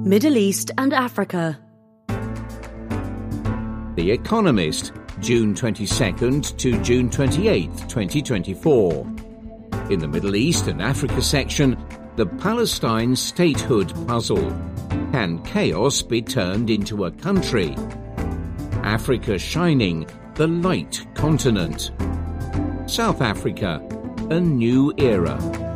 Middle East and Africa. The Economist, June 22nd to June 28th, 2024. In the Middle East and Africa section, the Palestine statehood puzzle. Can chaos be turned into a country? Africa shining, the light continent. South Africa, a new era.